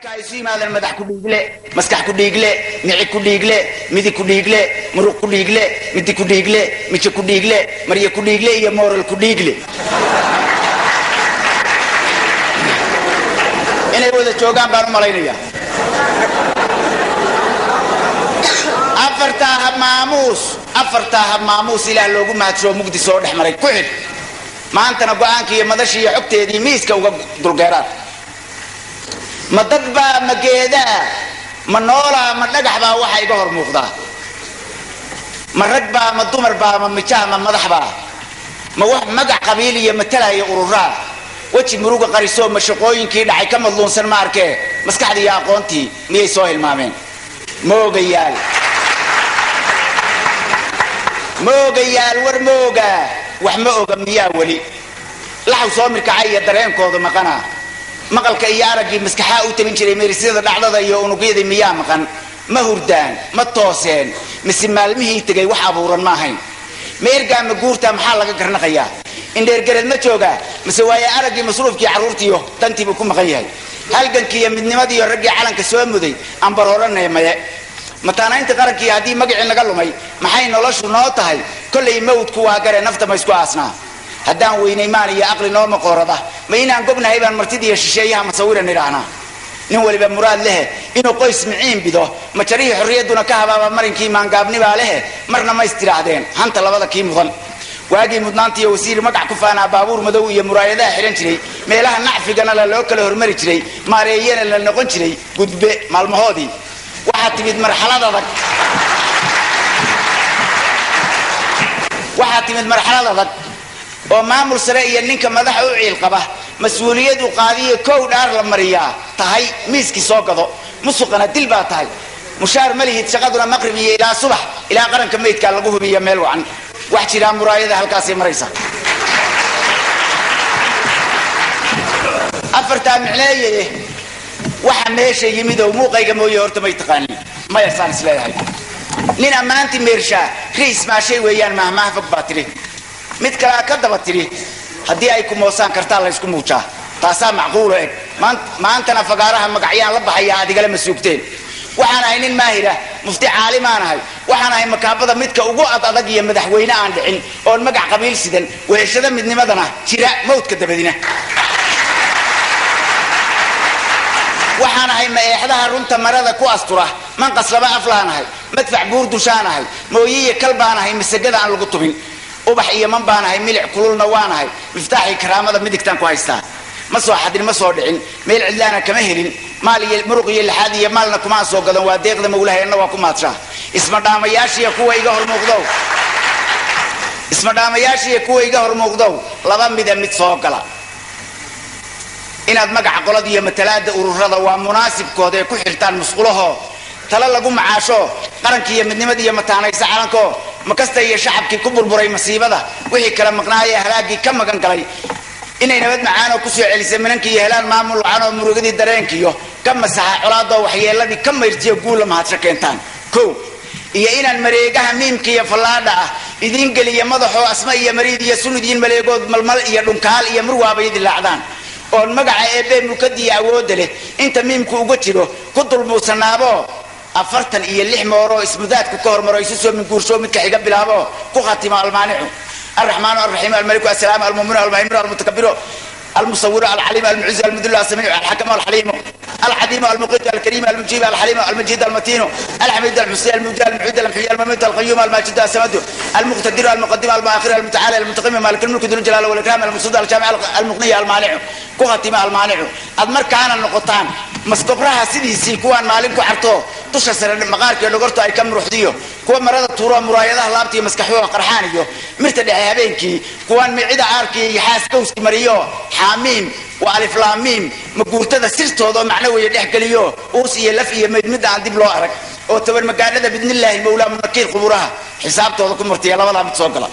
marka ay siimaadaan madax ku dhiigle maskax ku dhiigle nici ku dhiigle midi ku dhiigle muruq ku dhiigle midi ku dhiigle miji ku dhiigle mariya ku dhiigle iyo moral ku dhiigle inay wada joogaan baan u malaynayaa afarta maamuus ilaah loogu mahadso mugdi soo dhaxmaray ku xid maantana go'aankii iyo madashii iyo xogteedii miiska uga dulgeeraan ma dad baa ma geedaa ma noolaa ma dhagax baa waxa iga hor muuqdaa ma rag baa ma dumar baa ma mijaha ma madax baa ma wax magac qabiil iyo matalaya ururaa waji muruga qariso ma shaqooyinkii dhacay ka madluunsan ma arkee maskaxdii iyo aqoontii miyay soo hilmaameen moogayaal war mooga wax ma oga miyaa weli laxaw soo mirkacay iyo dareenkooda maqana maqalka iyo araggii maskaxaa u tabin jiray meerisyada dhacdada iyo unugyada miyaa maqan ma hurdaan ma tooseen mise maalmihii tegay wax abuuran ma ahayn meergaa ma guurtaa maxaa laga garnaqayaa indheergareed ma joogaa mise waaye araggii masruufkii carruurtiiyo dantii buu ku maqan yahay halgankii iyo midnimadii iyo raggii calanka soo muday ambar horanay maye mataanaynta qarankii haddii magacii naga lumay maxay noloshu noo tahay kollay mawdku waa gare nafta ma isku aasnaa haddaan weynay maan iyo aqli noo maqoorada ma inaan gobnahay baan martida iyo shisheeyaha masawiran idhaahnaa nin waliba muraad lehe inuu qoys miciin bido majarihii xorriyadduna ka habaaba marinkii maangaabnibaa lehe marna ma istidhaahdeen hanta labada kii mudan waagii mudnaantiiyo wasiir magac ku faanaa baabuur madow iyo muraayadaha xihan jiray meelaha nacfigana loo kala hormari jiray maareeyana la noqon jiray gudbe maalmahoodii waxaa timid marxalad adag oo maamul sare iyo ninka madaxa u ciil qaba mas-uuliyadu qaadiyo kow dhaar la mariyaa tahay miiskii soo gado musuqana dil baa tahay mushaar ma lihid shaqaduna maqrib iyo ilaa subax ilaa qaranka meydkaa lagu hubiya meel wacan wax jiraa muraayada halkaasay maraysa afartaa micneeye waxa meesha yimid oo muuqayga mooye horta may taqaanin maya saan isleeyahay nin ammaanti meershaa riis maashay weeyaan mahmaah fog baa tiri mid kalaa ka daba tiri haddii ay ku moosaan kartaa la ysku muujaa taasaa macquulo eg maantana fagaaraha magacyaan la baxayaa adigale ma suugteen waxaan ahay nin maahira mufti caalimaan ahay waxaan ahay makaabada midka ugu adag iyo madaxweyne aan dhicin oon magac qabiil sidan weheshada midnimadana jira mawdka dabadina waxaan ahay maeexdaha runta marada ku astura manqas laba aflaan ahay madfac buur dushaan ahay mooyiye kal baan ahay masagada aan lagu tubin ubax iyo man baan ahay milic kululna waan ahay miftaaxii karaamada midigtaan ku haystaa ma soo xadin ma soo dhicin meel cidlaana kama helin maal iyo muruq iyo lixaad iyo maalna kumaan soo gadan waa deeqda mawlaheenna waa ku maadshaa ismadhaamayaashiya kuwa iga hor muuqdow laba mida mid soo gala inaad magaca qolada iyo matalaada ururada waa munaasibkooda ay ku xirtaan musqulaho tala lagu macaasho qarankii iyo midnimadii iyo mataanaysa calanko makasta iyo shacabkii ku burburay masiibada wixii kala maqnaayay halaagii ka magan galay inay nabad macaanoo ku soo celisay minankii iyo helaan maamul wacanoo murugadii dareenkiiyo ka masaxa colaadoo waxyeeladii ka mayrtiyo guulla mahadsho keentaan kow iyo inaan mareegaha miimka iyo fallaadha ah idiin geliya madaxoo asma iyo mariid iyo sunudiin maleegood malmal iyo dhunkaal iyo murwaabay dilaacdaan oon magaca eebbe mulkadii awoodda leh inta miimku uga jiro ku dulmuusanaabo 46 mooro ismudaadku ka hormaro isu soo min guursho midka xiga bilaabo ku khatima almaanicu الرحمن الرحيم الملك السلام المؤمن المهيمن المتكبر المصور العليم المعز المذل السميع الحكم الحليم العديم المقيت الكريم المجيب الحليم المجيد المتين الحميد المحصي المبدع المعيد المحيي المميت القيوم الماجد السمد المقتدر المقدم المؤخر المتعالى المتقيم مالك الملك ذو الجلال والاكرام المسعود الجامع المغني المانع كختم المانع ادمر كان النقطان مسكبرها سيديسي كوان مالك عرتو dusha sare maqaarka dhogorto ay ka muruxdiyo kuwa marada tuuro muraayadaha laabtii maskaxooda qarxaaniyo mirta dhaxay habeenkii kuwan micida aarkii iyo xaaskowski mariyo xaamiim wa alif laam miim maguurtada sirtooda macna weeye dhex galiyo uus iyo laf iyo mid aan dib loo arag oo tabar magaadada bidnillaahi mawlaa munakiir quburaha xisaabtooda ku martiya labada mid soo gala